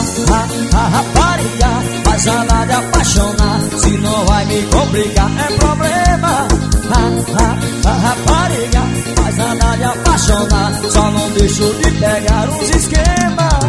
A rapariga faz andar de apaixonar. Se não vai me complicar é problema. A rapariga faz andar de apaixonar. Só não deixo de pegar uns esquemas.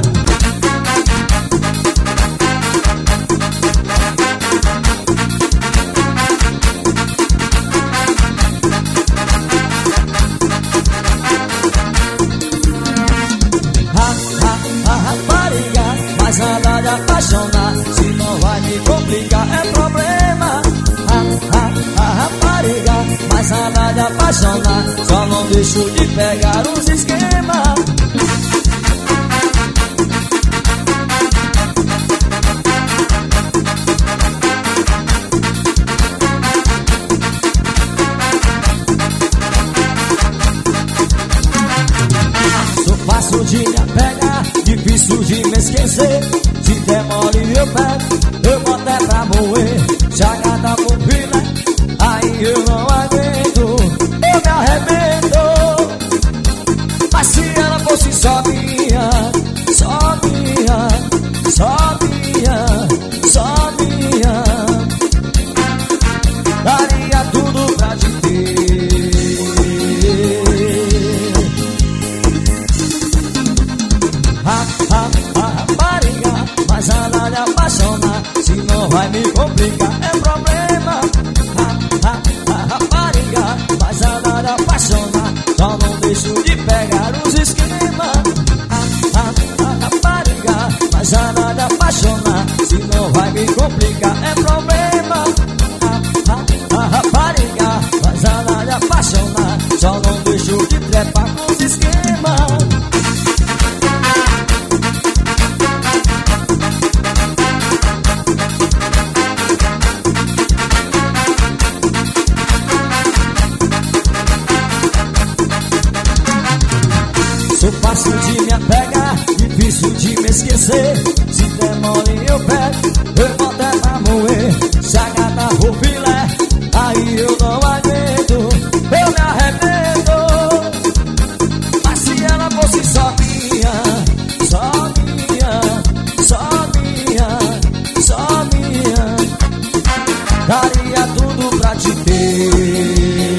A rapariga faz andar de apaixonar. Se não vai me complicar é problema. A rapariga faz andar de apaixonar. Só não deixo de pegar uns esquemas. Sou fácil de me apegar, difícil de me esquecer. Se demole eu pego, eu boto é pra moer. Se a gata for filé, aí eu não aguento, eu me arrebento. Mas se ela fosse só minha, só minha, só minha, só minha, daria tudo pra te ter. A rapariga faz andar de apaixonar. Se não vai me complicar é problema. A rapariga faz andar de apaixonar. Só não deixo de pegar os esquemas. A rapariga faz andar de apaixonar. Se não vai me complicar é problema. A rapariga faz andar de apaixonar. Só não deixo de trepar com os esquemas. Sou fácil de me apegar, difícil de me esquecer. Se demole eu pego, eu boto é pra moer. Se a gata for filé, aí eu não aguento, eu me arrebento. Mas se ela fosse só minha, só minha, só minha, só minha, daria tudo pra te ter.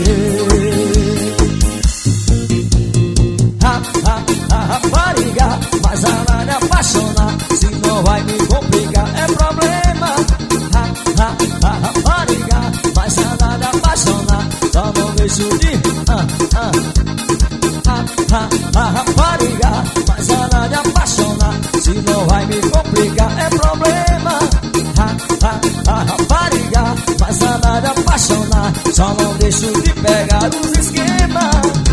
A rapariga faz andar de apaixonar. Se não vai me complicar é problema. A rapariga faz andar de apaixonar. Só não deixo de A rapariga faz andar de apaixonar. Se não vai me complicar é problema. A rapariga faz andar de apaixonar. Só não deixo de pegar os esquemas.